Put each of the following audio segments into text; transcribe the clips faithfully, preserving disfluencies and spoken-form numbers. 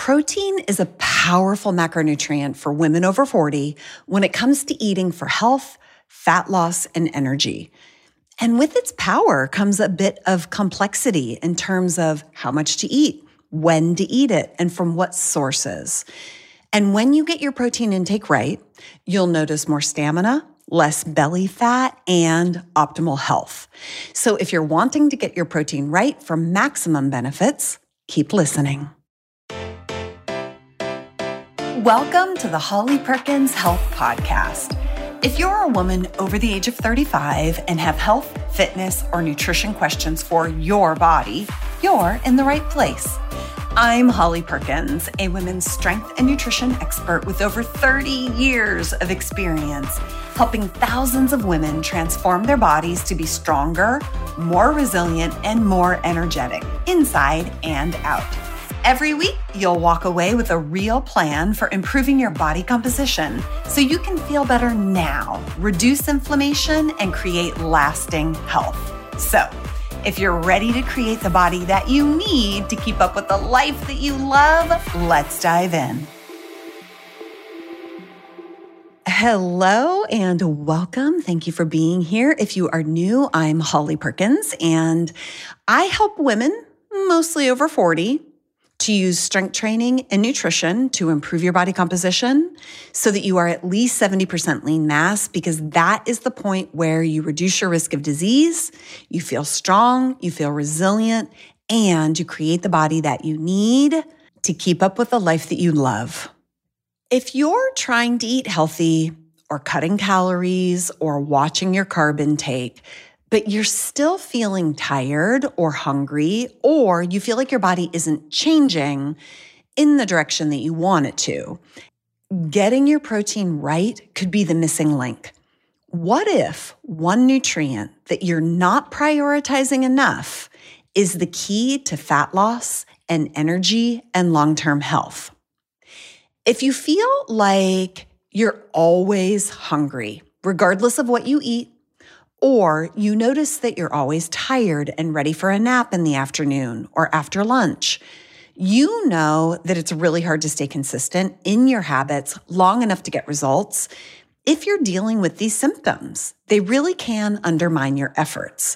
Protein is a powerful macronutrient for women over forty when it comes to eating for health, fat loss, and energy. And with its power comes a bit of complexity in terms of how much to eat, when to eat it, and from what sources. And when you get your protein intake right, you'll notice more stamina, less belly fat, and optimal health. So if you're wanting to get your protein right for maximum benefits, keep listening. Welcome to the Holly Perkins Health Podcast. If you're a woman over the age of thirty-five and have health, fitness, or nutrition questions for your body, you're in the right place. I'm Holly Perkins, a women's strength and nutrition expert with over thirty years of experience, helping thousands of women transform their bodies to be stronger, more resilient, and more energetic, inside and out. Every week, you'll walk away with a real plan for improving your body composition so you can feel better now, reduce inflammation, and create lasting health. So, if you're ready to create the body that you need to keep up with the life that you love, let's dive in. Hello and welcome. Thank you for being here. If you are new, I'm Holly Perkins, and I help women, mostly over forty, to use strength training and nutrition to improve your body composition so that you are at least seventy percent lean mass, because that is the point where you reduce your risk of disease, you feel strong, you feel resilient, and you create the body that you need to keep up with the life that you love. If you're trying to eat healthy or cutting calories or watching your carb intake, but you're still feeling tired or hungry, or you feel like your body isn't changing in the direction that you want it to, getting your protein right could be the missing link. What if one nutrient that you're not prioritizing enough is the key to fat loss and energy and long-term health? If you feel like you're always hungry, regardless of what you eat, or you notice that you're always tired and ready for a nap in the afternoon or after lunch, you know that it's really hard to stay consistent in your habits long enough to get results. If you're dealing with these symptoms, they really can undermine your efforts.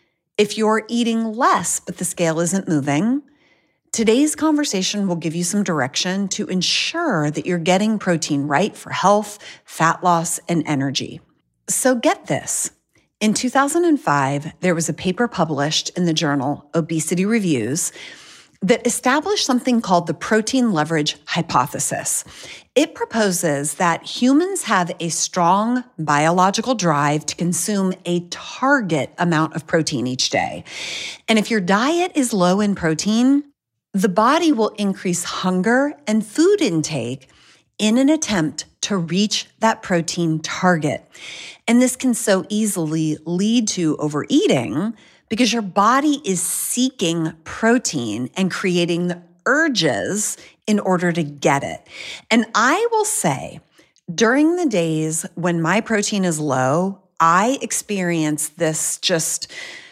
If you're eating less but the scale isn't moving, today's conversation will give you some direction to ensure that you're getting protein right for health, fat loss, and energy. So get this. In two thousand five, there was a paper published in the journal Obesity Reviews that established something called the protein leverage hypothesis. It proposes that humans have a strong biological drive to consume a target amount of protein each day. And if your diet is low in protein, the body will increase hunger and food intake in an attempt to reach that protein target. And this can so easily lead to overeating because your body is seeking protein and creating the urges in order to get it. And I will say, during the days when my protein is low, I experience this just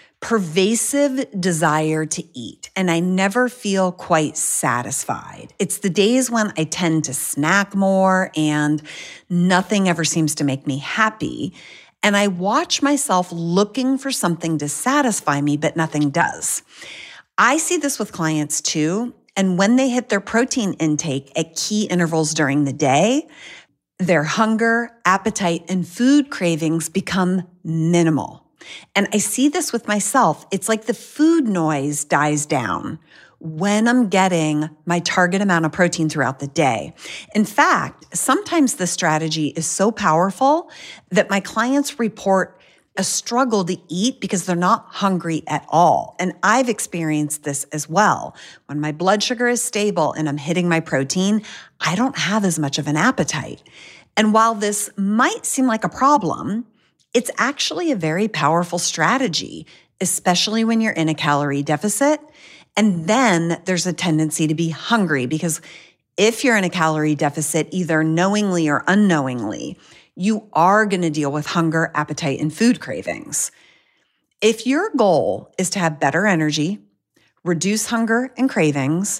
pervasive desire to eat, and I never feel quite satisfied. It's the days when I tend to snack more and nothing ever seems to make me happy. And I watch myself looking for something to satisfy me, but nothing does. I see this with clients too. And when they hit their protein intake at key intervals during the day, their hunger, appetite, and food cravings become minimal. And I see this with myself. It's like the food noise dies down when I'm getting my target amount of protein throughout the day. In fact, sometimes the strategy is so powerful that my clients report a struggle to eat because they're not hungry at all. And I've experienced this as well. When my blood sugar is stable and I'm hitting my protein, I don't have as much of an appetite. And while this might seem like a problem, it's actually a very powerful strategy, especially when you're in a calorie deficit. And then there's a tendency to be hungry because if you're in a calorie deficit, either knowingly or unknowingly, you are going to deal with hunger, appetite, and food cravings. If your goal is to have better energy, reduce hunger and cravings,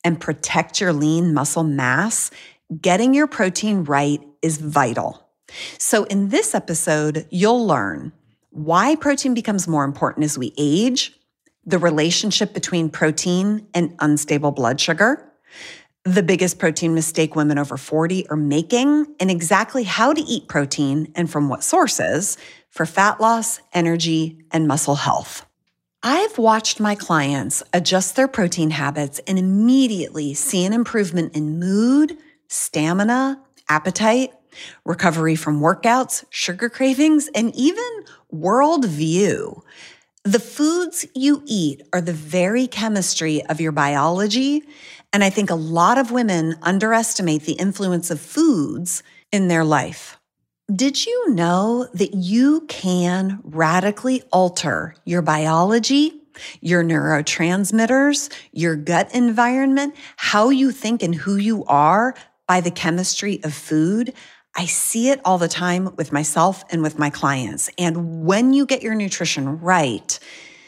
and protect your lean muscle mass, getting your protein right is vital. So in this episode, you'll learn why protein becomes more important as we age, the relationship between protein and unstable blood sugar, the biggest protein mistake women over forty are making, and exactly how to eat protein and from what sources for fat loss, energy, and muscle health. I've watched my clients adjust their protein habits and immediately see an improvement in mood, stamina, appetite, recovery from workouts, sugar cravings, and even worldview. The foods you eat are the very chemistry of your biology, and I think a lot of women underestimate the influence of foods in their life. Did you know that you can radically alter your biology, your neurotransmitters, your gut environment, how you think and who you are by the chemistry of food? I see it all the time with myself and with my clients. And when you get your nutrition right,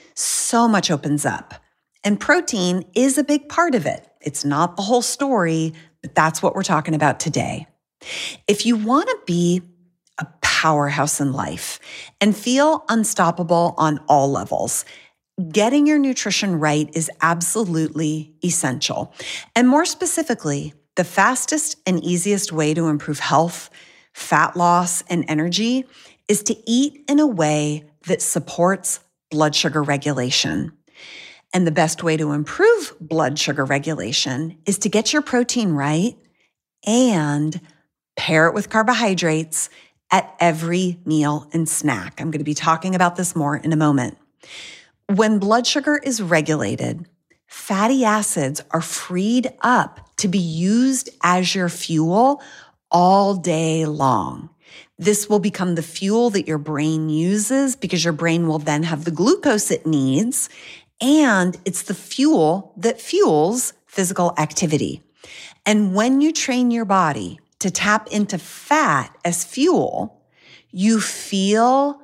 so much opens up. And protein is a big part of it. It's not the whole story, but that's what we're talking about today. If you want to be a powerhouse in life and feel unstoppable on all levels, getting your nutrition right is absolutely essential. And more specifically, the fastest and easiest way to improve health, fat loss, and energy is to eat in a way that supports blood sugar regulation. And the best way to improve blood sugar regulation is to get your protein right and pair it with carbohydrates at every meal and snack. I'm going to be talking about this more in a moment. When blood sugar is regulated, fatty acids are freed up to be used as your fuel all day long. This will become the fuel that your brain uses because your brain will then have the glucose it needs, and it's the fuel that fuels physical activity. And when you train your body to tap into fat as fuel, you feel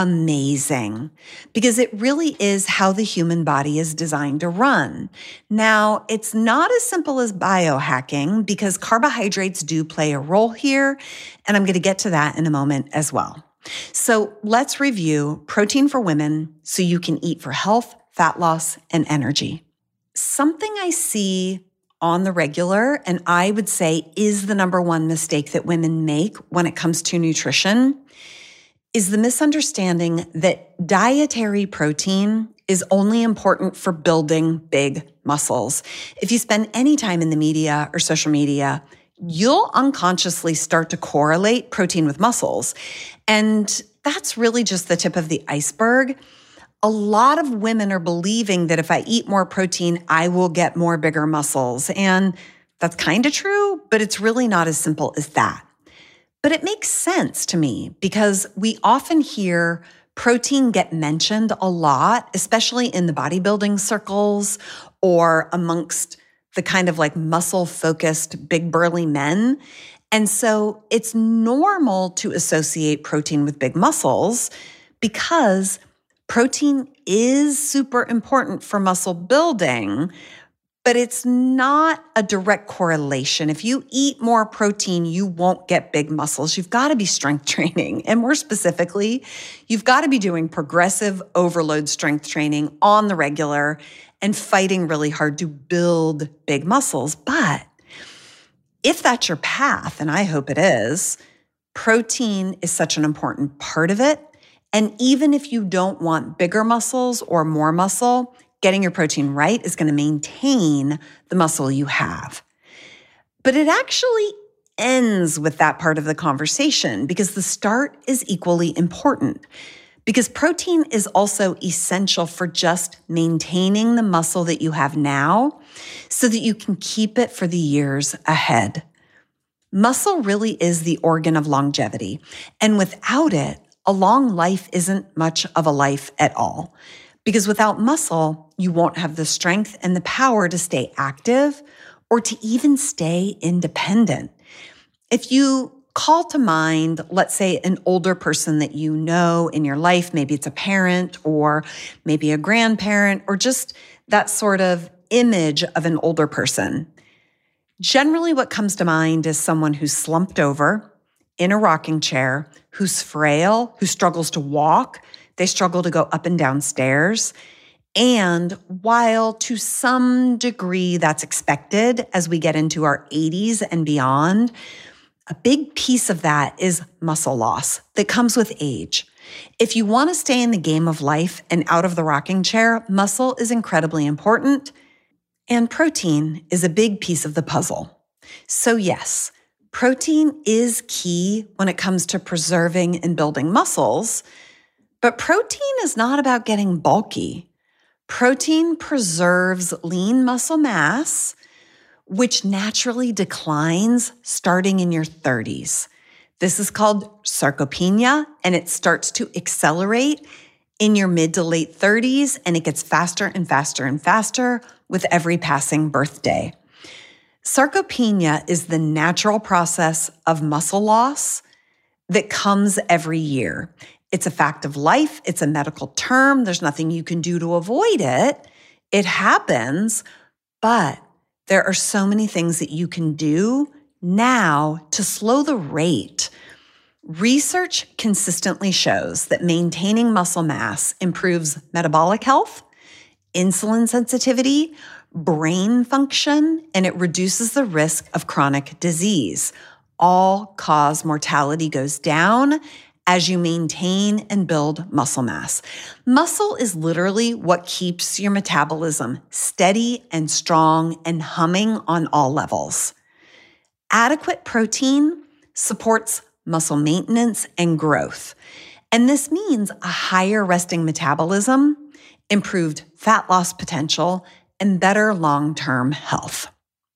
amazing because it really is how the human body is designed to run. Now, it's not as simple as biohacking because carbohydrates do play a role here, and I'm going to get to that in a moment as well. So let's review protein for women so you can eat for health, fat loss, and energy. Something I see on the regular, and I would say is the number one mistake that women make when it comes to nutrition, is the misunderstanding that dietary protein is only important for building big muscles. If you spend any time in the media or social media, you'll unconsciously start to correlate protein with muscles. And that's really just the tip of the iceberg. A lot of women are believing that if I eat more protein, I will get more bigger muscles. And that's kind of true, but it's really not as simple as that. But it makes sense to me because we often hear protein get mentioned a lot, especially in the bodybuilding circles or amongst the kind of like muscle-focused big burly men. And so it's normal to associate protein with big muscles because protein is super important for muscle building, but it's not a direct correlation. If you eat more protein, you won't get big muscles. You've got to be strength training. And more specifically, you've got to be doing progressive overload strength training on the regular and fighting really hard to build big muscles. But if that's your path, and I hope it is, protein is such an important part of it. And even if you don't want bigger muscles or more muscle, getting your protein right is going to maintain the muscle you have. But it actually ends with that part of the conversation because the start is equally important. Because protein is also essential for just maintaining the muscle that you have now so that you can keep it for the years ahead. Muscle really is the organ of longevity. And without it, a long life isn't much of a life at all. Because without muscle, you won't have the strength and the power to stay active or to even stay independent. If you call to mind, let's say, an older person that you know in your life, maybe it's a parent or maybe a grandparent or just that sort of image of an older person. Generally, what comes to mind is someone who's slumped over in a rocking chair, who's frail, who struggles to walk. They struggle to go up and down stairs. And while to some degree that's expected as we get into our eighties and beyond, a big piece of that is muscle loss that comes with age. If you want to stay in the game of life and out of the rocking chair, muscle is incredibly important, and protein is a big piece of the puzzle. So yes, protein is key when it comes to preserving and building muscles, but protein is not about getting bulky. Protein preserves lean muscle mass, which naturally declines starting in your thirties. This is called sarcopenia, and it starts to accelerate in your mid to late thirties, and it gets faster and faster and faster with every passing birthday. Sarcopenia is the natural process of muscle loss that comes every year. It's a fact of life. It's a medical term. There's nothing you can do to avoid it. It happens, but there are so many things that you can do now to slow the rate. Research consistently shows that maintaining muscle mass improves metabolic health, insulin sensitivity, brain function, and it reduces the risk of chronic disease. All-cause mortality goes down as you maintain and build muscle mass. Muscle is literally what keeps your metabolism steady and strong and humming on all levels. Adequate protein supports muscle maintenance and growth. And this means a higher resting metabolism, improved fat loss potential, and better long-term health.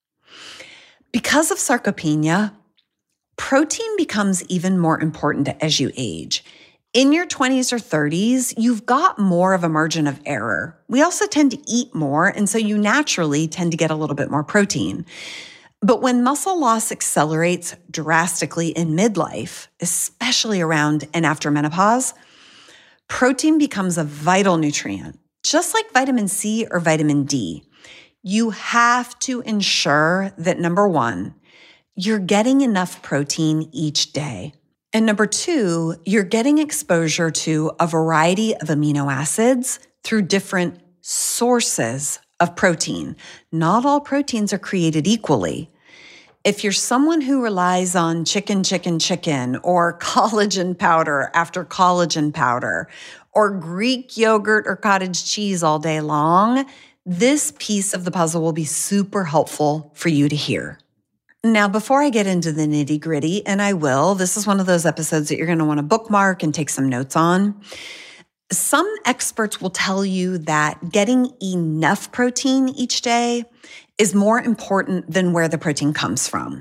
Because of sarcopenia, protein becomes even more important as you age. In your twenties or thirties, you've got more of a margin of error. We also tend to eat more, and so you naturally tend to get a little bit more protein. But when muscle loss accelerates drastically in midlife, especially around and after menopause, protein becomes a vital nutrient, just like vitamin C or vitamin D. You have to ensure that, number one, you're getting enough protein each day. And number two, you're getting exposure to a variety of amino acids through different sources of protein. Not all proteins are created equally. If you're someone who relies on chicken, chicken, chicken, or collagen powder after collagen powder, or Greek yogurt or cottage cheese all day long, this piece of the puzzle will be super helpful for you to hear. Now, before I get into the nitty gritty, and I will, this is one of those episodes that you're going to want to bookmark and take some notes on. Some experts will tell you that getting enough protein each day is more important than where the protein comes from.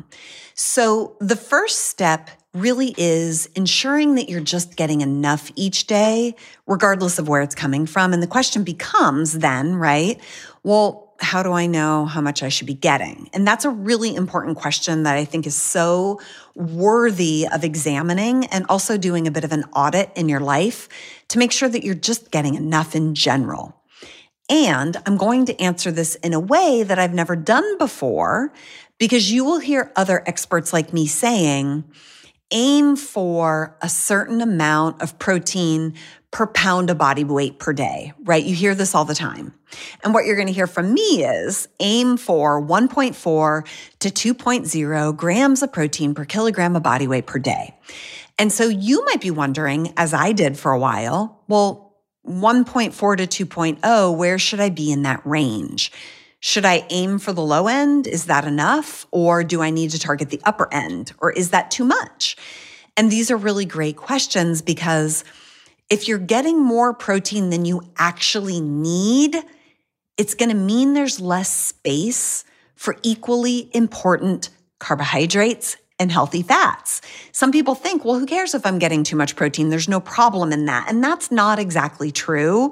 So the first step really is ensuring that you're just getting enough each day, regardless of where it's coming from. And the question becomes then, right, well, how do I know how much I should be getting? And that's a really important question that I think is so worthy of examining and also doing a bit of an audit in your life to make sure that you're just getting enough in general. And I'm going to answer this in a way that I've never done before, because you will hear other experts like me saying, aim for a certain amount of protein per pound of body weight per day, right? You hear this all the time. And what you're going to hear from me is aim for one point four to two point zero grams of protein per kilogram of body weight per day. And so you might be wondering, as I did for a while, well, one point four to two point oh, where should I be in that range? Should I aim for the low end? Is that enough? Or do I need to target the upper end? Or is that too much? And these are really great questions, because if you're getting more protein than you actually need, it's going to mean there's less space for equally important carbohydrates and healthy fats. Some people think, well, who cares if I'm getting too much protein? There's no problem in that. And that's not exactly true,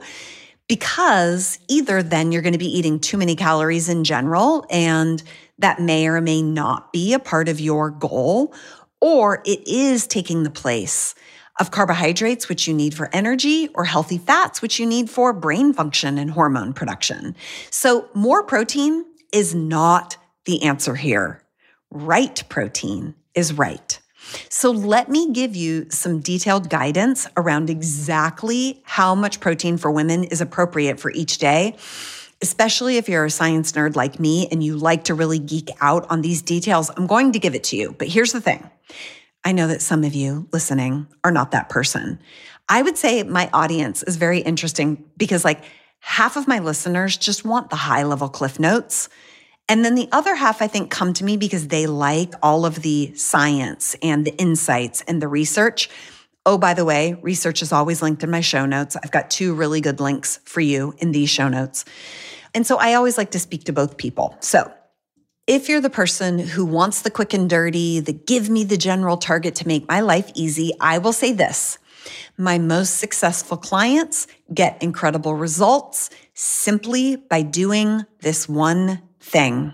because either then you're going to be eating too many calories in general, and that may or may not be a part of your goal, or it is taking the place of carbohydrates, which you need for energy, or healthy fats, which you need for brain function and hormone production. So more protein is not the answer here. Right protein is right. So let me give you some detailed guidance around exactly how much protein for women is appropriate for each day, especially if you're a science nerd like me and you like to really geek out on these details. I'm going to give it to you. But here's the thing. I know that some of you listening are not that person. I would say my audience is very interesting because like half of my listeners just want the high level cliff notes. And then the other half, I think, come to me because they like all of the science and the insights and the research. Oh, by the way, research is always linked in my show notes. I've got two really good links for you in these show notes. And so I always like to speak to both people. So if you're the person who wants the quick and dirty, the give me the general target to make my life easy, I will say this. My most successful clients get incredible results simply by doing this one thing,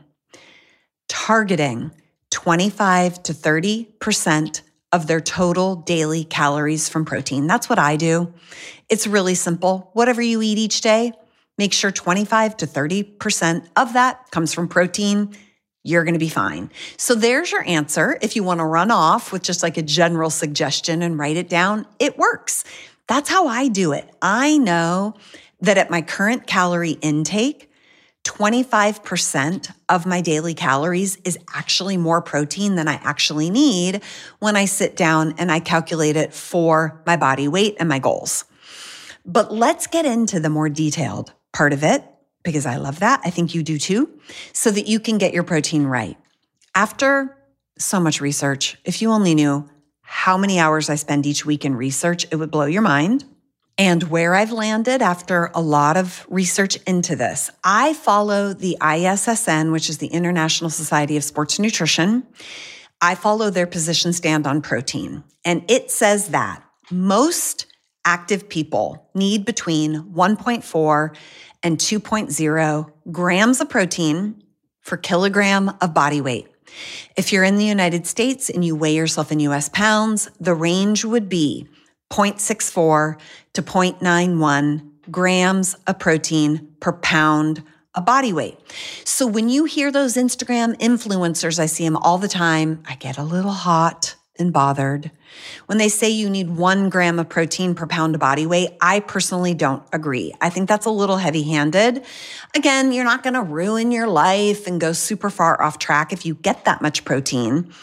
targeting twenty-five to thirty percent of their total daily calories from protein. That's what I do. It's really simple. Whatever you eat each day, make sure twenty-five to thirty percent of that comes from protein. You're going to be fine. So there's your answer. If you want to run off with just like a general suggestion and write it down, it works. That's how I do it. I know that at my current calorie intake, twenty-five percent of my daily calories is actually more protein than I actually need when I sit down and I calculate it for my body weight and my goals. But let's get into the more detailed part of it because I love that. I think you do too, so that you can get your protein right. After so much research, if you only knew how many hours I spend each week in research, it would blow your mind. And where I've landed after a lot of research into this, I follow the I S S N, which is the International Society of Sports Nutrition. I follow their position stand on protein. And it says that most active people need between one point four and two point zero grams of protein per kilogram of body weight. If you're in the United States and you weigh yourself in U S pounds, the range would be zero point six four to zero point nine one grams of protein per pound of body weight. So when you hear those Instagram influencers, I see them all the time, I get a little hot and bothered. When they say you need one gram of protein per pound of body weight, I personally don't agree. I think that's a little heavy-handed. Again, you're not going to ruin your life and go super far off track if you get that much protein.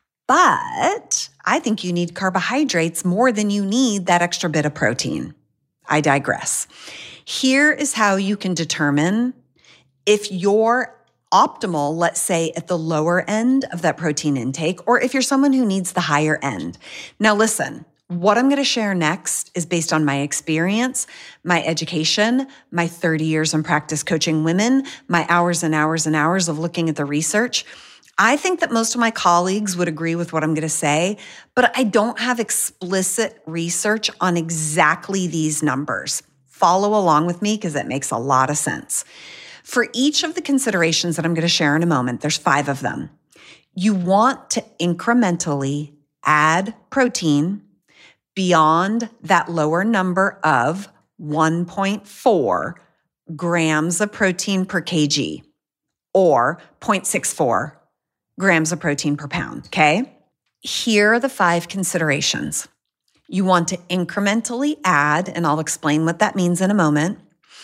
But I think you need carbohydrates more than you need that extra bit of protein. I digress. Here is how you can determine if you're optimal, let's say at the lower end of that protein intake, or if you're someone who needs the higher end. Now listen, what I'm going to share next is based on my experience, my education, my thirty years in practice coaching women, my hours and hours and hours of looking at the research. I think that most of my colleagues would agree with what I'm going to say, but I don't have explicit research on exactly these numbers. Follow along with me because it makes a lot of sense. For each of the considerations that I'm going to share in a moment, there's five of them. You want to incrementally add protein beyond that lower number of one point four grams of protein per kg or zero point six four grams of protein per pound, okay? Here are the five considerations. You want to incrementally add, and I'll explain what that means in a moment,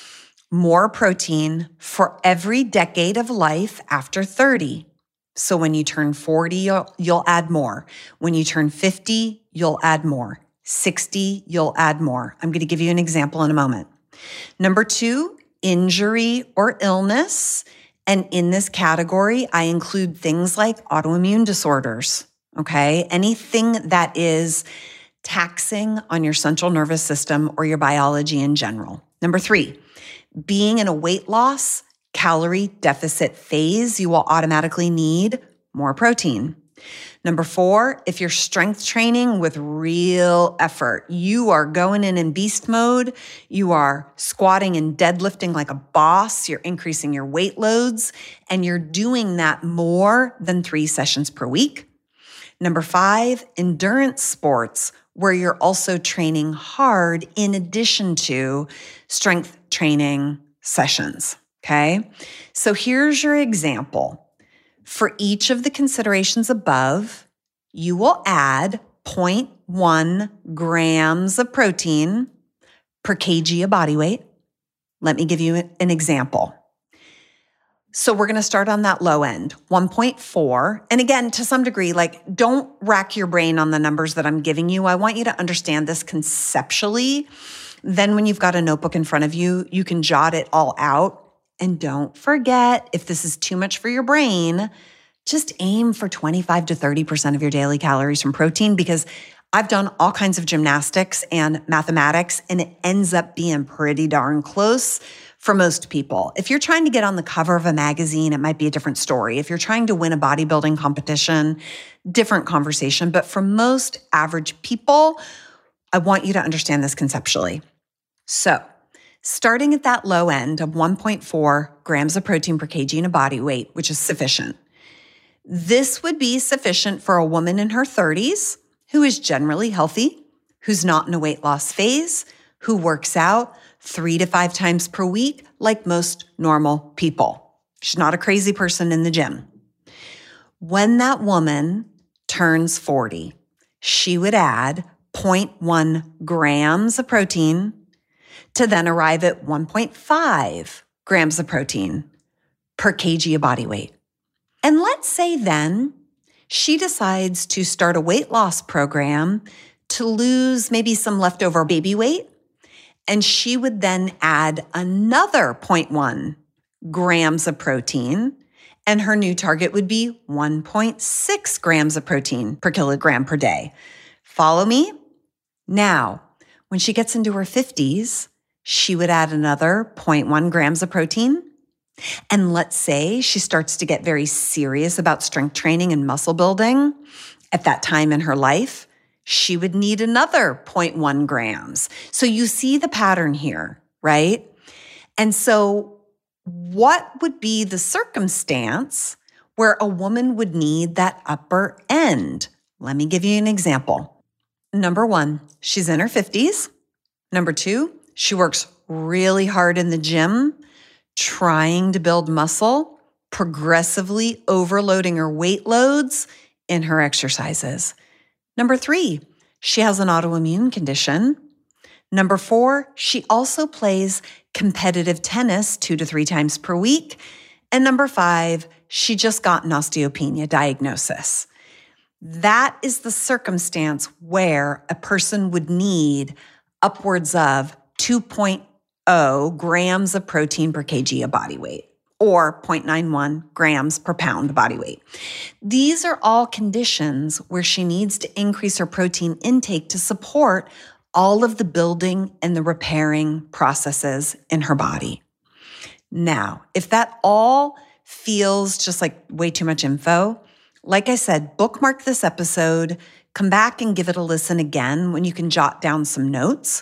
more protein for every decade of life after thirty. So when you turn forty, you'll, you'll add more. When you turn fifty, you'll add more. sixty, you'll add more. I'm going to give you an example in a moment. Number two, injury or illness. And in this category, I include things like autoimmune disorders, okay? Anything that is taxing on your central nervous system or your biology in general. Number three, being in a weight loss, calorie deficit phase, you will automatically need more protein. Number four, if you're strength training with real effort, you are going in in beast mode, you are squatting and deadlifting like a boss, you're increasing your weight loads, and you're doing that more than three sessions per week. Number five, endurance sports, where you're also training hard in addition to strength training sessions, okay? So here's your example. For each of the considerations above, you will add zero point one grams of protein per kg of body weight. Let me give you an example. So we're going to start on that low end, one point four. And again, to some degree, like, don't rack your brain on the numbers that I'm giving you. I want you to understand this conceptually. Then when you've got a notebook in front of you, you can jot it all out. And don't forget, if this is too much for your brain, just aim for twenty-five to thirty percent of your daily calories from protein, because I've done all kinds of gymnastics and mathematics, and it ends up being pretty darn close for most people. If you're trying to get on the cover of a magazine, it might be a different story. If you're trying to win a bodybuilding competition, different conversation. But for most average people, I want you to understand this conceptually. So, starting at that low end of one point four grams of protein per kg in a body weight, which is sufficient. This would be sufficient for a woman in her thirties who is generally healthy, who's not in a weight loss phase, who works out three to five times per week like most normal people. She's not a crazy person in the gym. When that woman turns forty, she would add zero point one grams of protein to then arrive at one point five grams of protein per kg of body weight. And let's say then she decides to start a weight loss program to lose maybe some leftover baby weight, and she would then add another zero point one grams of protein, and her new target would be one point six grams of protein per kilogram per day. Follow me? Now, when she gets into her fifties, she would add another zero point one grams of protein. And let's say she starts to get very serious about strength training and muscle building. At that time in her life, she would need another zero point one grams. So you see the pattern here, right? And so what would be the circumstance where a woman would need that upper end? Let me give you an example. Number one, she's in her fifties. Number two, she works really hard in the gym, trying to build muscle, progressively overloading her weight loads in her exercises. Number three, she has an autoimmune condition. Number four, she also plays competitive tennis two to three times per week. And number five, she just got an osteopenia diagnosis. That is the circumstance where a person would need upwards of two point zero grams of protein per kg of body weight, or zero point nine one grams per pound body weight. These are all conditions where she needs to increase her protein intake to support all of the building and the repairing processes in her body. Now, if that all feels just like way too much info, like I said, bookmark this episode, come back and give it a listen again when you can jot down some notes.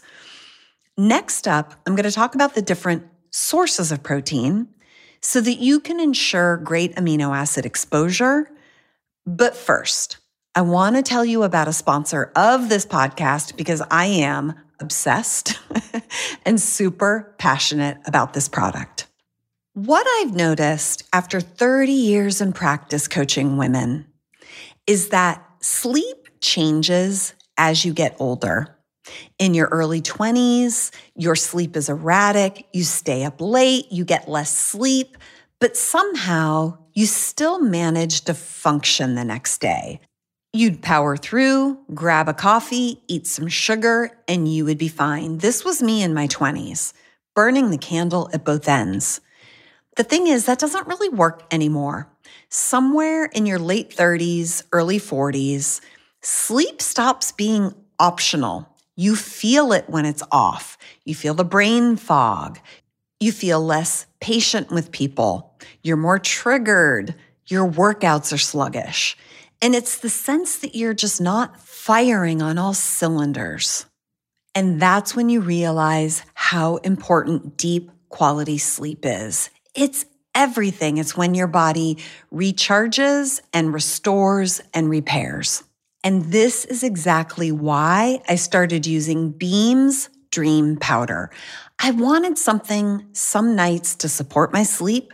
Next up, I'm going to talk about the different sources of protein so that you can ensure great amino acid exposure. But first, I want to tell you about a sponsor of this podcast because I am obsessed and super passionate about this product. What I've noticed after thirty years in practice coaching women is that sleep changes as you get older. In your early twenties, your sleep is erratic, you stay up late, you get less sleep, but somehow you still manage to function the next day. You'd power through, grab a coffee, eat some sugar, and you would be fine. This was me in my twenties, burning the candle at both ends. The thing is, that doesn't really work anymore. Somewhere in your late thirties, early forties, sleep stops being optional. You feel it when it's off. You feel the brain fog. You feel less patient with people. You're more triggered. Your workouts are sluggish. And it's the sense that you're just not firing on all cylinders. And that's when you realize how important deep quality sleep is. It's everything. It's when your body recharges and restores and repairs. And this is exactly why I started using Beam's Dream Powder. I wanted something some nights to support my sleep,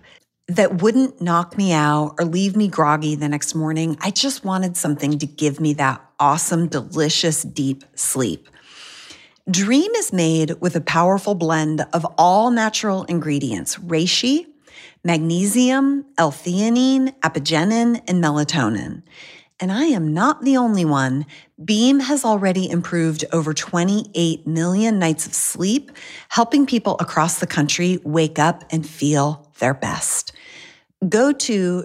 that wouldn't knock me out or leave me groggy the next morning. I just wanted something to give me that awesome, delicious, deep sleep. Dream is made with a powerful blend of all natural ingredients: reishi, magnesium, L-theanine, apigenin, and melatonin. And I am not the only one. Beam has already improved over twenty-eight million nights of sleep, helping people across the country wake up and feel their best. Go to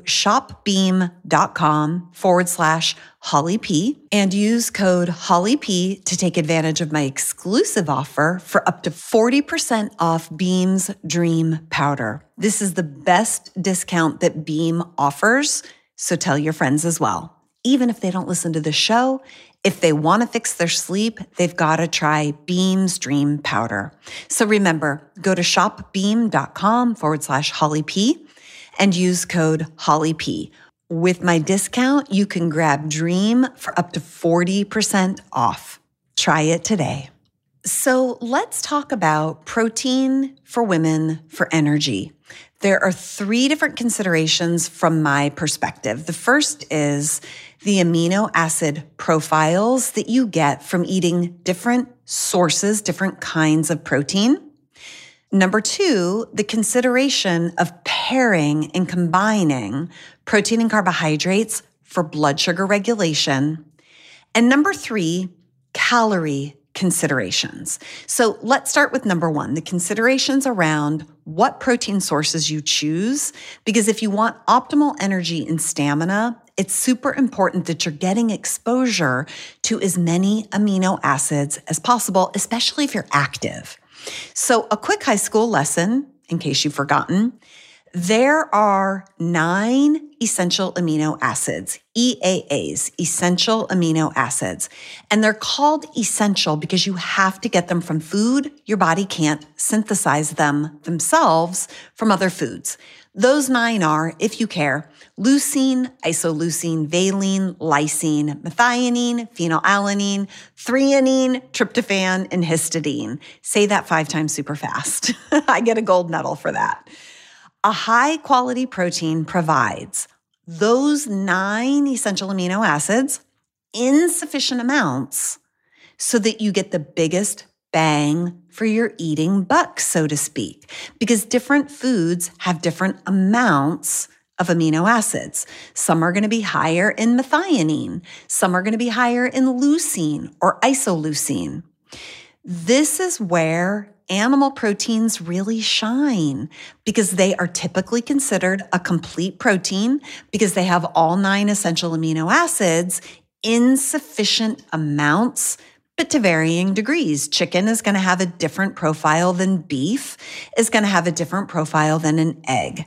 shopbeam.com forward slash Holly P and use code Holly P to take advantage of my exclusive offer for up to forty percent off Beam's Dream Powder. This is the best discount that Beam offers, so tell your friends as well. Even if they don't listen to the show, if they want to fix their sleep, they've got to try Beam's Dream Powder. So remember, go to shopbeam.com forward slash Holly P and use code Holly P. With my discount, you can grab Dream for up to forty percent off. Try it today. So let's talk about protein for women for energy. There are three different considerations from my perspective. The first is the amino acid profiles that you get from eating different sources, different kinds of protein. Number two, the consideration of pairing and combining protein and carbohydrates for blood sugar regulation. And number three, calorie considerations. So let's start with number one, the considerations around what protein sources you choose, because if you want optimal energy and stamina, it's super important that you're getting exposure to as many amino acids as possible, especially if you're active. So a quick high school lesson, in case you've forgotten, there are nine essential amino acids, E A As, essential amino acids. And they're called essential because you have to get them from food. Your body can't synthesize them themselves from other foods. Those nine are, if you care, leucine, isoleucine, valine, lysine, methionine, phenylalanine, threonine, tryptophan, and histidine. Say that five times super fast. I get a gold medal for that. A high-quality protein provides those nine essential amino acids in sufficient amounts so that you get the biggest bang for your eating buck, so to speak, because different foods have different amounts of amino acids. Some are going to be higher in methionine. Some are going to be higher in leucine or isoleucine. This is where animal proteins really shine because they are typically considered a complete protein because they have all nine essential amino acids in sufficient amounts, but to varying degrees. Chicken is going to have a different profile than beef, is going to have a different profile than an egg.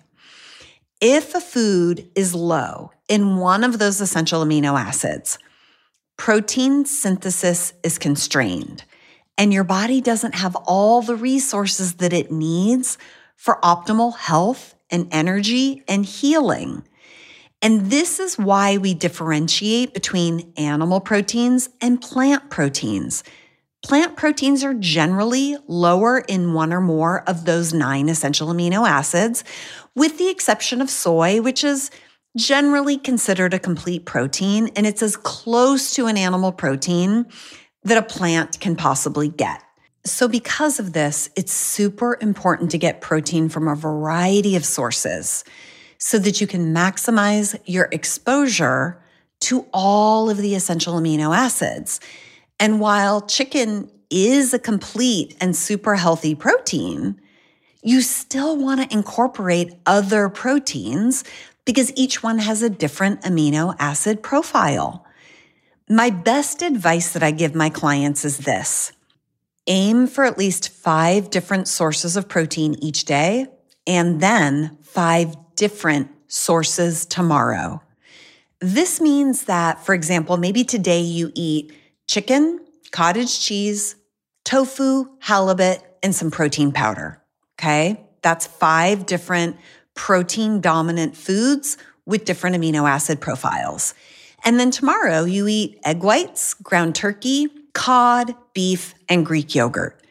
If a food is low in one of those essential amino acids, protein synthesis is constrained. And your body doesn't have all the resources that it needs for optimal health and energy and healing. And this is why we differentiate between animal proteins and plant proteins. Plant proteins are generally lower in one or more of those nine essential amino acids, with the exception of soy, which is generally considered a complete protein, and it's as close to an animal protein that a plant can possibly get. So because of this, it's super important to get protein from a variety of sources so that you can maximize your exposure to all of the essential amino acids. And while chicken is a complete and super healthy protein, you still want to incorporate other proteins because each one has a different amino acid profile. My best advice that I give my clients is this: aim for at least five different sources of protein each day, and then five different sources tomorrow. This means that, for example, maybe today you eat chicken, cottage cheese, tofu, halibut, and some protein powder, okay? That's five different protein-dominant foods with different amino acid profiles. And then tomorrow you eat egg whites, ground turkey, cod, beef, and Greek yogurt.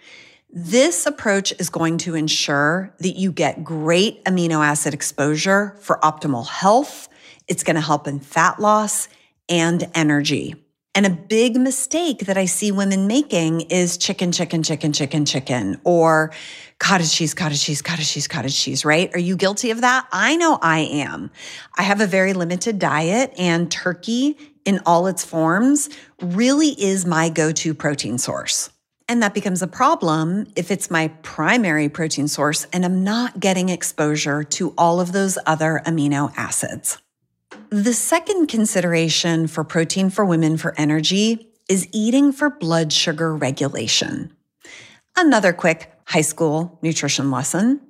This approach is going to ensure that you get great amino acid exposure for optimal health. It's going to help in fat loss and energy. And a big mistake that I see women making is chicken, chicken, chicken, chicken, chicken, or cottage cheese, cottage cheese, cottage cheese, cottage cheese, right? Are you guilty of that? I know I am. I have a very limited diet, and turkey in all its forms really is my go-to protein source. And that becomes a problem if it's my primary protein source and I'm not getting exposure to all of those other amino acids. The second consideration for protein for women for energy is eating for blood sugar regulation. Another quick high school nutrition lesson.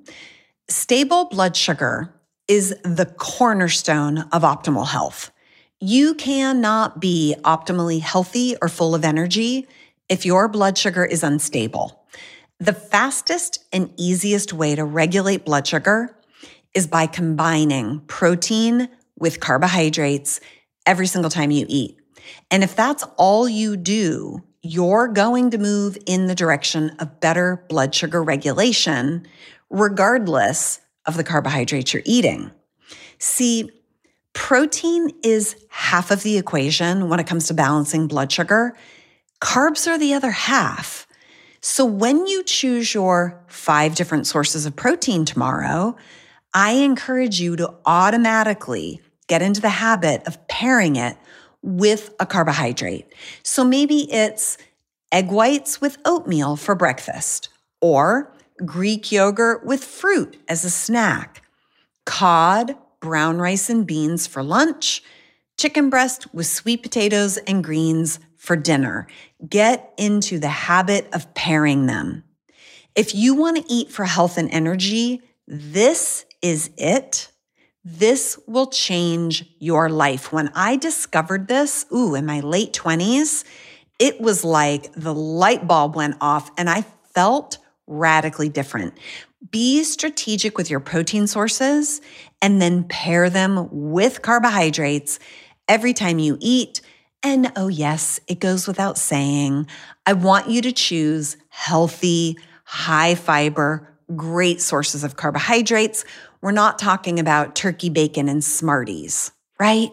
Stable blood sugar is the cornerstone of optimal health. You cannot be optimally healthy or full of energy if your blood sugar is unstable. The fastest and easiest way to regulate blood sugar is by combining protein with carbohydrates every single time you eat. And if that's all you do, you're going to move in the direction of better blood sugar regulation, regardless of the carbohydrates you're eating. See, protein is half of the equation when it comes to balancing blood sugar. Carbs are the other half. So when you choose your five different sources of protein tomorrow, I encourage you to automatically get into the habit of pairing it with a carbohydrate. So maybe it's egg whites with oatmeal for breakfast, or Greek yogurt with fruit as a snack, cod, brown rice and beans for lunch, chicken breast with sweet potatoes and greens for dinner. Get into the habit of pairing them. If you want to eat for health and energy, this is it. This will change your life. When I discovered this, ooh, in my late twenties, it was like the light bulb went off and I felt radically different. Be strategic with your protein sources and then pair them with carbohydrates every time you eat. And oh yes, it goes without saying, I want you to choose healthy, high fiber, great sources of carbohydrates. We're not talking about turkey bacon and Smarties, right?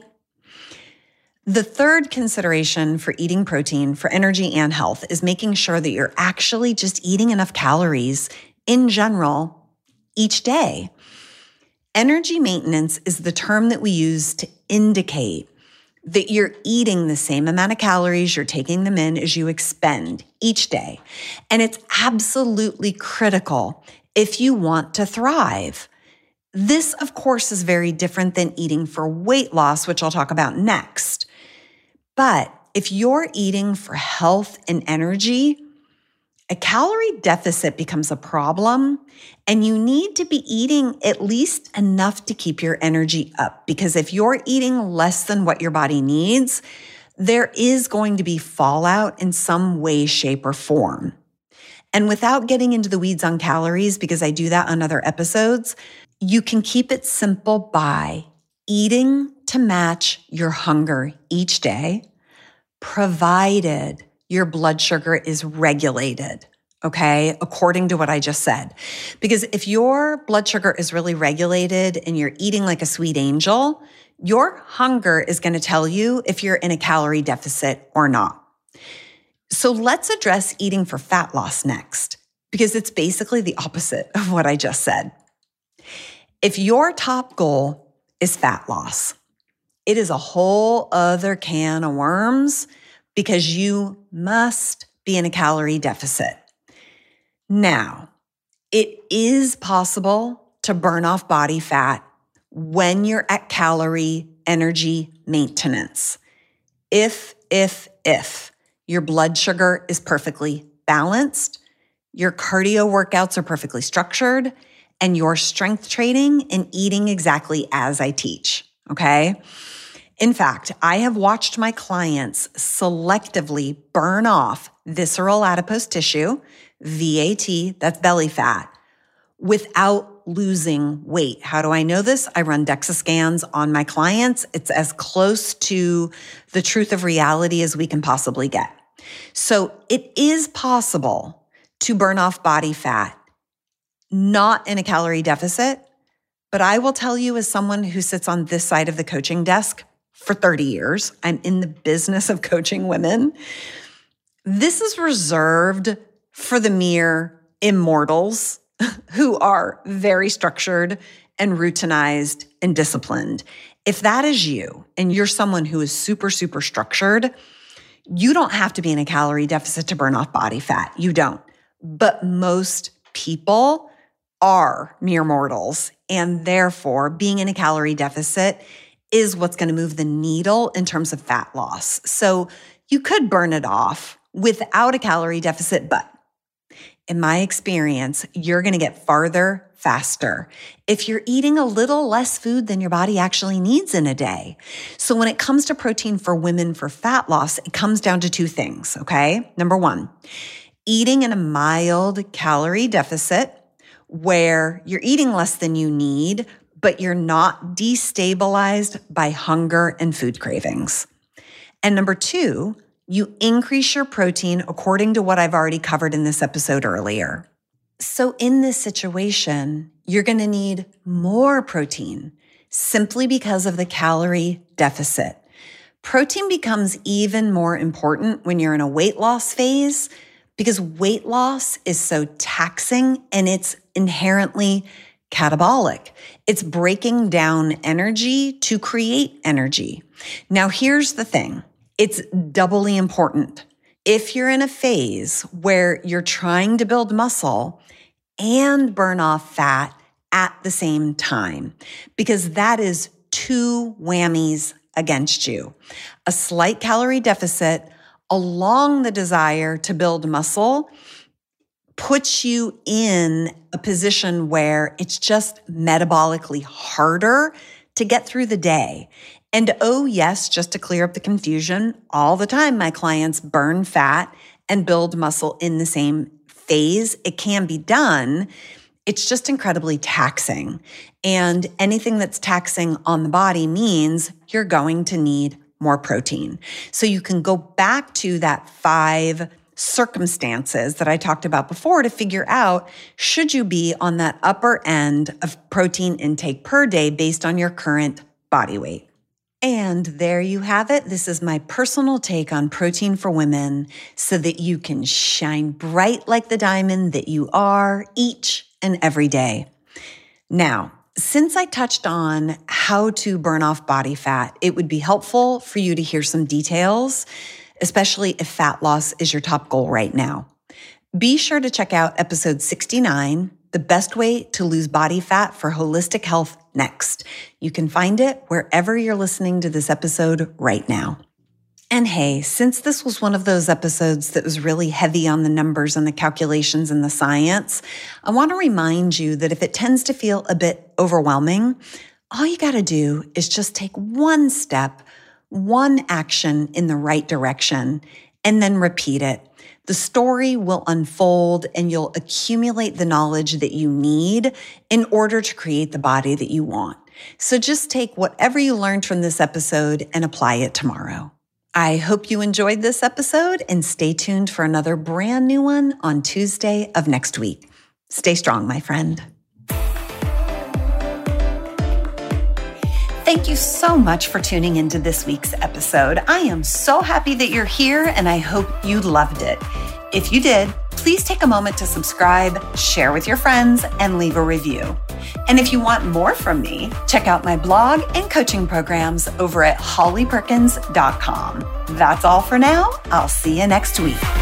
The third consideration for eating protein for energy and health is making sure that you're actually just eating enough calories in general each day. Energy maintenance is the term that we use to indicate that you're eating the same amount of calories, you're taking them in as you expend each day. And it's absolutely critical if you want to thrive. This, of course, is very different than eating for weight loss, which I'll talk about next. But if you're eating for health and energy, a calorie deficit becomes a problem, and you need to be eating at least enough to keep your energy up. Because if you're eating less than what your body needs, there is going to be fallout in some way, shape, or form. And without getting into the weeds on calories, because I do that on other episodes, you can keep it simple by eating to match your hunger each day, provided your blood sugar is regulated, okay, according to what I just said. Because if your blood sugar is really regulated and you're eating like a sweet angel, your hunger is going to tell you if you're in a calorie deficit or not. So let's address eating for fat loss next, because it's basically the opposite of what I just said. If your top goal is fat loss, it is a whole other can of worms, because you must be in a calorie deficit. Now, it is possible to burn off body fat when you're at calorie energy maintenance. If, if, if your blood sugar is perfectly balanced, your cardio workouts are perfectly structured, and your strength training and eating exactly as I teach, okay? In fact, I have watched my clients selectively burn off visceral adipose tissue, V A T, that's belly fat, without losing weight. How do I know this? I run DEXA scans on my clients. It's as close to the truth of reality as we can possibly get. So it is possible to burn off body fat, not in a calorie deficit, but I will tell you, as someone who sits on this side of the coaching desk for thirty years, I'm in the business of coaching women. This is reserved for the mere immortals who are very structured and routinized and disciplined. If that is you and you're someone who is super, super structured, you don't have to be in a calorie deficit to burn off body fat. You don't. But most people are mere mortals, and therefore being in a calorie deficit is what's going to move the needle in terms of fat loss. So you could burn it off without a calorie deficit, but in my experience, you're going to get farther faster if you're eating a little less food than your body actually needs in a day. So when it comes to protein for women for fat loss, it comes down to two things, okay? Number one, eating in a mild calorie deficit where you're eating less than you need, but you're not destabilized by hunger and food cravings. And number two, you increase your protein according to what I've already covered in this episode earlier. So in this situation, you're going to need more protein simply because of the calorie deficit. Protein becomes even more important when you're in a weight loss phase because weight loss is so taxing and it's inherently catabolic. It's breaking down energy to create energy. Now, here's the thing. It's doubly important if you're in a phase where you're trying to build muscle and burn off fat at the same time, because that is two whammies against you. A slight calorie deficit along the desire to build muscle puts you in a position where it's just metabolically harder to get through the day. And oh yes, just to clear up the confusion, all the time my clients burn fat and build muscle in the same phase. It can be done. It's just incredibly taxing. And anything that's taxing on the body means you're going to need more protein. So you can go back to that five circumstances that I talked about before to figure out, should you be on that upper end of protein intake per day based on your current body weight? And there you have it. This is my personal take on protein for women so that you can shine bright like the diamond that you are each and every day. Now, since I touched on how to burn off body fat, it would be helpful for you to hear some details, especially if fat loss is your top goal right now. Be sure to check out episode sixty-nine, The Best Way to Lose Body Fat for Holistic Health Next. You can find it wherever you're listening to this episode right now. And hey, since this was one of those episodes that was really heavy on the numbers and the calculations and the science, I want to remind you that if it tends to feel a bit overwhelming, all you got to do is just take one step, one action in the right direction, and then repeat it. The story will unfold and you'll accumulate the knowledge that you need in order to create the body that you want. So just take whatever you learned from this episode and apply it tomorrow. I hope you enjoyed this episode and stay tuned for another brand new one on Tuesday of next week. Stay strong, my friend. Thank you so much for tuning into this week's episode. I am so happy that you're here and I hope you loved it. If you did, please take a moment to subscribe, share with your friends, and leave a review. And if you want more from me, check out my blog and coaching programs over at holly perkins dot com. That's all for now. I'll see you next week.